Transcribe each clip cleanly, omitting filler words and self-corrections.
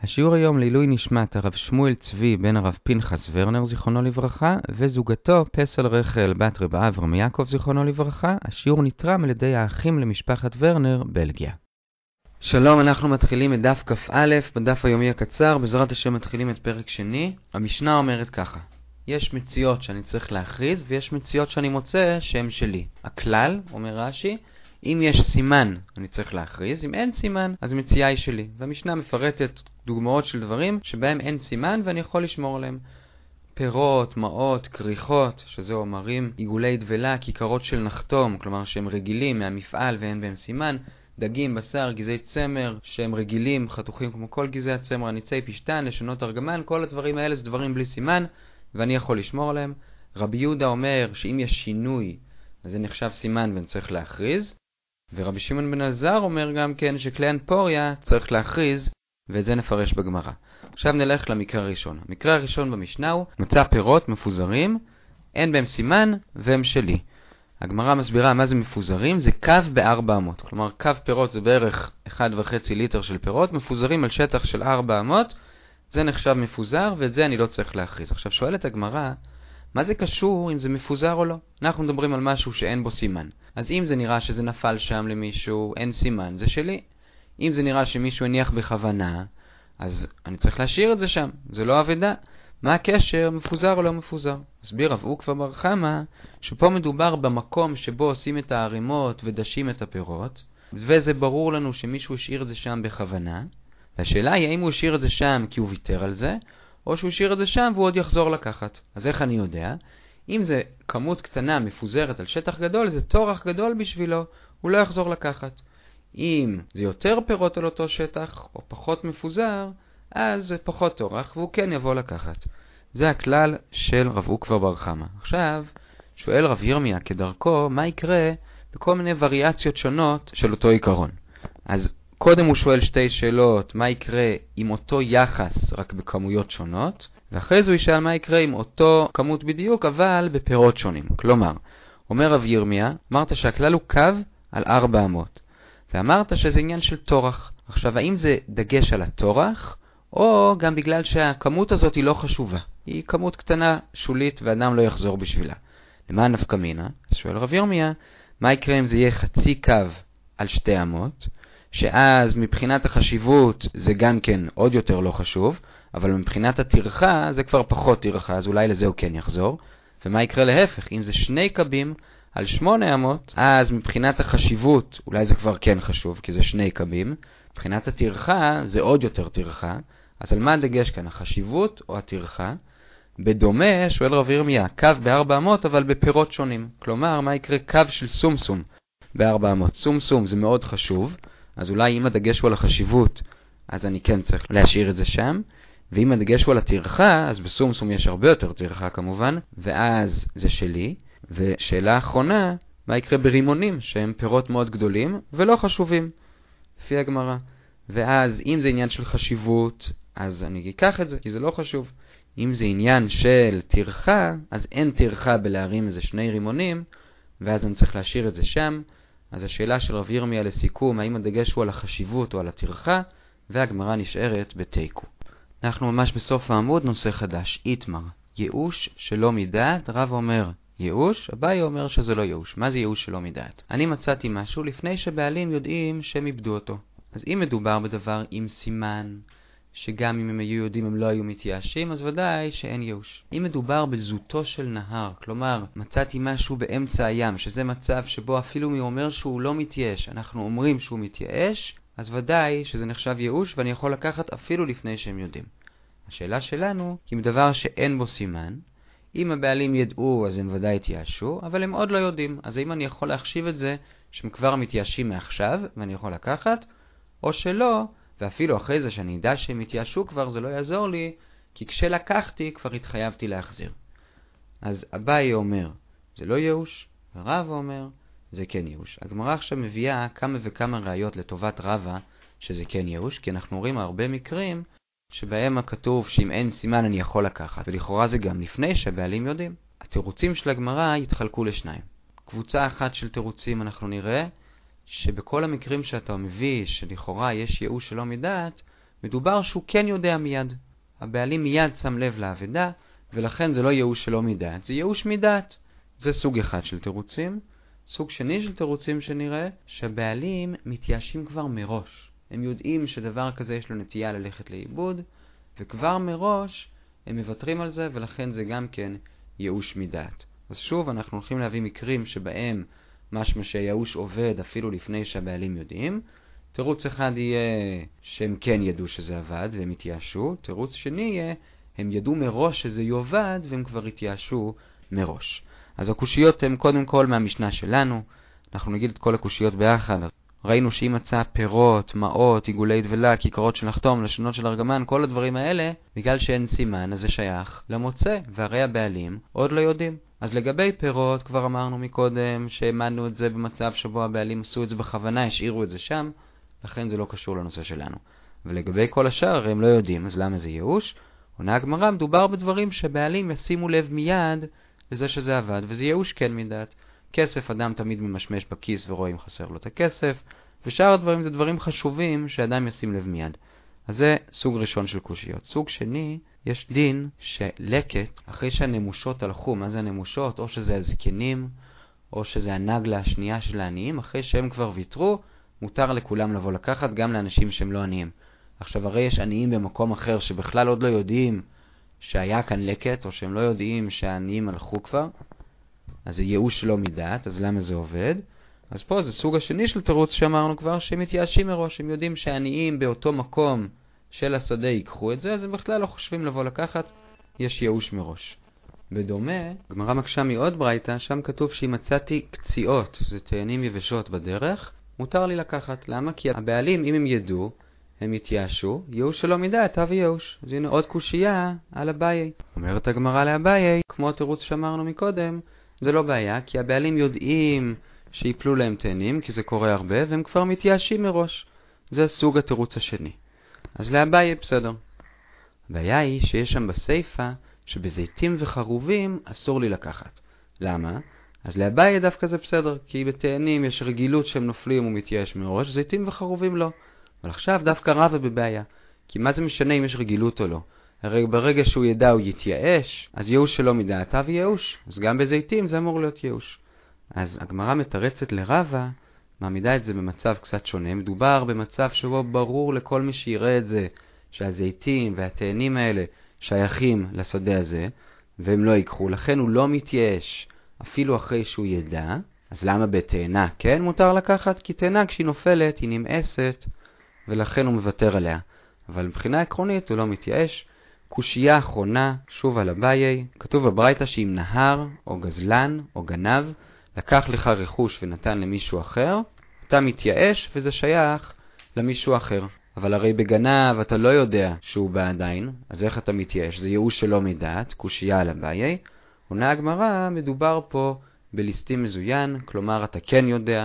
השיעור היום לעילוי נשמת הרב שמואל צבי בן הרב פנחס ורנר זיכרונו לברכה וזוגתו פסל רחל בת רב אברהם יעקב זיכרונו לברכה. השיעור נתרם על ידי האחים למשפחת ורנר, בלגיה. שלום, אנחנו מתחילים את דף כ"א בדף היומי הקצר. בעזרת השם מתחילים את פרק שני. המשנה אומרת ככה: יש מציאות שאני צריך להכריז ויש מציאות שאני מוצא שהם שלי. הכלל, אומר רש"י, אם יש סימן אני צריך להכריז, אם אין סימן אז מציאה היא שלי. והמשנה מפרטת דוגמאות של דברים שבהם אין סימן ואני יכול לשמור עליהם. פירות, מעות, כריכות, שזה אומרים עיגולי דבלה, כיכרות של נחתום, כלומר שהם רגילים מהמפעל ואין בהם סימן. דגים, בשר, גזעי צמר שהם רגילים, חתוכים כמו כל גזעי הצמר, הניצי פשטן, לשונות ארגמן, כל הדברים האלה זה דברים בלי סימן ואני יכול לשמור עליהם. רבי יהודה אומר שאם יש שינוי אז זה נחשב סימן ואני צריך להכריז. ורבי שמעון בן אלעזר אומר גם כן שכלי אנפוריה צריך להכריז, ואת זה נפרש בגמרא. עכשיו נלך למקרה הראשון. המקרה הראשון במשנה הוא מצא פירות מפוזרים, אין בהם סימן והם שלי. הגמרא מסבירה מה זה מפוזרים, זה קו ב-400. כלומר קו פירות זה בערך 1.5 ליטר של פירות, מפוזרים על שטח של 400, זה נחשב מפוזר ואת זה אני לא צריך להכריז. עכשיו שואלת הגמרא, מה זה קשור אם זה מפוזר או לא? אנחנו מדברים על משהו שאין בו סימן. אז אם זה נראה שזה נפל שם למישהו, אין סימן, זה שלי. אם זה נראה שמישהו הניח בכוונה, אז אני צריך להשאיר את זה שם, זה לא עבודה. מה הקשר, מפוזר או לא מפוזר? הסביר רב עוקבא בר חמא, שפה מדובר במקום שבו עושים את הערימות ודשים את הפירות, וזה ברור לנו שמישהו השאיר את זה שם בכוונה. והשאלה היא האם הוא השאיר את זה שם כי הוא ויתר על זה, או שהוא השאיר את זה שם והוא עוד יחזור לקחת. אז איך אני יודע? אם זה כמות קטנה מפוזרת על שטח גדול, זה תורח גדול בשבילו, הוא לא יחזור לקחת. אם זה יותר פירות על אותו שטח, או פחות מפוזר, אז זה פחות תורח, והוא כן יבוא לקחת. זה הכלל של רב עוקבא בר חמא. עכשיו, שואל רב ירמיה כדרכו, מה יקרה בכל מיני וריאציות שונות של אותו עיקרון. אז קודם הוא שואל שתי שאלות, מה יקרה עם אותו יחס רק בכמויות שונות, ואחרי זה הוא ישאל מה יקרה עם אותו כמות בדיוק, אבל בפירות שונים. כלומר, אומר רב ירמיה, אמרת שהכלל הוא קו על 400, ואמרת שזה עניין של תורח. עכשיו, האם זה דגש על התורח, או גם בגלל שהכמות הזאת היא לא חשובה? היא כמות קטנה, שולית, ואדם לא יחזור בשבילה. למה נפקא מינה? אז שואל רב ירמיה, מה יקרה אם זה יהיה חצי קו על 200, שאז מבחינת החשיבות זה גם כן עוד יותר לא חשוב, אבל מבחינת התרחה זה כבר פחות תרחה, אז אולי לזה הוא כן יחזור. ומה יקרה להפך? אם זה 2 קבים על 800, אז מבחינת החשיבות אולי זה כבר כן חשוב, כי זה 2 קבים. מבחינת התרחה זה עוד יותר תרחה, אז על מה הדגש כאן? החשיבות או התרחה? בדומה, שואל רב ירמיה, קו ב-400 אבל בפירות שונים. כלומר, מה יקרה קו של סומסום ב-400? סומסום זה מאוד חשוב, אז אולי אם הדגש הוא על החשיבות, אז אני כן צריך להשאיר את זה שם. ואם הדגש הוא על התרחה, אז בסומסום יש הרבה יותר תרחה כמובן, ואז זה שלי. ושאלה האחרונה, מה יקרה ברימונים, שהם פירות מאוד גדולים ולא חשובים, לפי הגמרא. ואז אם זה עניין של חשיבות, אז אני אקח את זה, כי זה לא חשוב. אם זה עניין של תרחה, אז אין תרחה בלהרים איזה 2 רימונים, ואז אני צריך להשאיר את זה שם. אז השאלה של רב ירמיה לסיכום, האם הדגש הוא על החשיבות או על התרחה, והגמרא נשארת בתיקו. אנחנו ממש בסוף העמוד, נושא חדש, איתמר, ייאוש שלא מדעת. רב אומר ייאוש, אביי אומר שזה לא ייאוש. מה זה ייאוש שלא מדעת? אני מצאתי משהו לפני שבעלים יודעים שהם איבדו אותו. אז אם מדובר בדבר עם סימן, שגם אם הם היו יודעים הם לא היו מתייאשים, אז ודאי שאין ייאוש. אם מדובר בזוטו של נהר, כלומר מצאתי משהו באמצע הים, שזה מצב שבו אפילו מי אומר שהוא לא מתייאש, אנחנו אומרים שהוא מתייאש, אז ודאי שזה נחשב ייאוש ואני יכול לקחת אפילו לפני שהם יודעים. השאלה שלנו היא מדבר שאין בו סימן. אם הבעלים ידעו אז הם ודאי התייאשו, אבל הם עוד לא יודעים. אז האם אני יכול להחשיב את זה שהם כבר מתייאשים מעכשיו ואני יכול לקחת, או שלא, ואפילו אחרי זה שאני אדע שהם התייאשו כבר זה לא יעזור לי, כי כשלקחתי כבר התחייבתי להחזיר. אז אביי אומר זה לא ייאוש, ורב אומר זה כן ייאוש. הגמרא עכשיו מביאה כמה וכמה ראיות לטובת רבא שזה כן ייאוש, כי אנחנו רואים הרבה מקרים שבהם הכתוב שאם אין סימן אני יכול לקחת, ולכאורה זה גם לפני שהבעלים יודעים. התירוצים של הגמרא יתחלקו לשניים. קבוצה אחת של תירוצים אנחנו נראה שבכל המקרים שאתה מביא שלכאורה יש ייאוש שלא מדעת, מדובר שהוא כן יודע מיד. הבעלים מיד שם לב לאבדה, ולכן זה לא ייאוש שלא מדעת, זה ייאוש מדעת. זה סוג אחד של תירוצים. סוג שני של תירוצים שנראה, שהבעלים מתייאשים כבר מראש. הם יודעים שדבר כזה יש לו נטייה ללכת לאיבוד, וכבר מראש הם מוותרים על זה, ולכן זה גם כן ייאוש מדעת. אז שוב, אנחנו הולכים להביא מקרים שבהם משמע שהייאוש עובד אפילו לפני שהבעלים יודעים. תירוץ אחד יהיה שהם כן ידעו שזה עבד והם התייאשו. תירוץ שני יהיה, הם ידעו מראש שזה יעבד והם כבר התייאשו מראש. אז הקושיות הן קודם כל מהמשנה שלנו. אנחנו נגיד את כל הקושיות ביחד. ראינו שאם מצא פירות, מעות, עיגולי דבלה, כיכרות של נחתום, לשונות של ארגמן, כל הדברים האלה, בגלל שאין סימן, אז זה שייך למוצא, והרי הבעלים עוד לא יודעים. אז לגבי פירות, כבר אמרנו מקודם שהעמדנו את זה במצב שבו הבעלים עשו את זה בכוונה, השאירו את זה שם, לכן זה לא קשור לנושא שלנו. ולגבי כל השאר, הם לא יודעים, אז למה זה ייאוש? עונה הגמרא, מדובר בדברים שבעלים ישימו לב מיד לזה שזה עבד, וזה ייאוש כן מדעת. כסף, אדם תמיד ממשמש בכיס ורואה אם חסר לו את הכסף, ושאר הדברים זה דברים חשובים שאדם ישים לב מיד. אז זה סוג ראשון של קושיות. סוג שני, יש דין שלקט, אחרי שהנמושות הלכו, מה זה הנמושות? או שזה הזקנים, או שזה הנגלה השנייה של העניים, אחרי שהם כבר ויתרו, מותר לכולם לבוא לקחת, גם לאנשים שהם לא עניים. עכשיו, הרי יש עניים במקום אחר שבכלל עוד לא יודעים שהיה כאן לקט, או שהם לא יודעים שהעניים הלכו כבר, אז זה ייאוש לא מדעת, אז למה זה עובד? אז פה זה סוג השני של תירוץ שאמרנו כבר, שהם מתייאשים מראש, הם יודעים שהעניים באותו מקום של השדה ייקחו את זה, אז הם בכלל לא חושבים לבוא לקחת, יש ייאוש מראש. בדומה, גמרא מקשה מעוד ברייתא, שם כתוב שאם מצאתי קציעות, זה תאנים יבשות בדרך, מותר לי לקחת. למה? כי הבעלים, אם הם ידעו, הם יתייאשו, ייאוש שלא מדעת, אבי ייאוש. אז הנה עוד קושייה על אביי. אומרת הגמרא לאביי, כמו התירוץ שאמרנו מקודם, זה לא בעיה, כי הבעלים יודעים שיפלו להם תאנים, כי זה קורה הרבה, והם כבר מתייאשים מראש. זה סוג התירוץ השני. אז לאביי בסדר. הבעיה היא שיש שם בסייפה, שבזיתים וחרובים אסור לי לקחת. למה? אז לאביי דווקא זה בסדר, כי בתאנים יש רגילות שהם נופלים ומתייאש מראש, זיתים וחרובים לא. אבל עכשיו דווקא רבא בבעיה, כי מה זה משנה אם יש רגילות או לא? הרי ברגע שהוא ידע הוא יתייאש, אז ייאוש שלא מדעתה וייאוש. אז גם בזיתים זה אמור להיות ייאוש. אז הגמרא מתרצת לרבא, מעמידה את זה במצב קצת שונה. מדובר במצב שבו ברור לכל מי שיראה את זה, שהזיתים והתאנים האלה שייכים לשדה הזה, והם לא ייקחו, לכן הוא לא מתייאש אפילו אחרי שהוא ידע. אז למה בתאנה כן מותר לקחת? כי תאנה כשהיא נופלת היא נמאסת, ולכן הוא מוותר עליה. אבל מבחינה עקרונית הוא לא מתייאש. קושייה אחרונה, שוב על אביי, כתוב בברייתא שאם נהר או גזלן או גנב לקח לך רכוש ונתן למישהו אחר, אתה מתייאש וזה שייך למישהו אחר. אבל הרי בגנב אתה לא יודע שהוא בא עדיין, אז איך אתה מתייאש? זה ייאוש שלא מדעת, קושייה על אביי. עונה הגמרא, מדובר פה בליסטים מזוין, כלומר אתה כן יודע,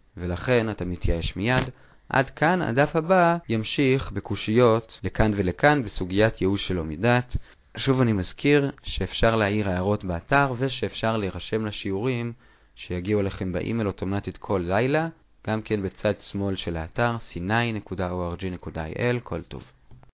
ולכן אתה מתייאש מיד. עד כאן הדף הבא ימשיך בקושיות לכאן ולכאן בסוגיית ייאוש שלא מדעת. שוב אני מזכיר שאפשר להעיר הערות באתר ושאפשר להירשם לשיעורים שיגיעו לכם באימייל אוטומטית כל לילה, גם כן בצד שמאל של האתר sinai.org.il. כל טוב.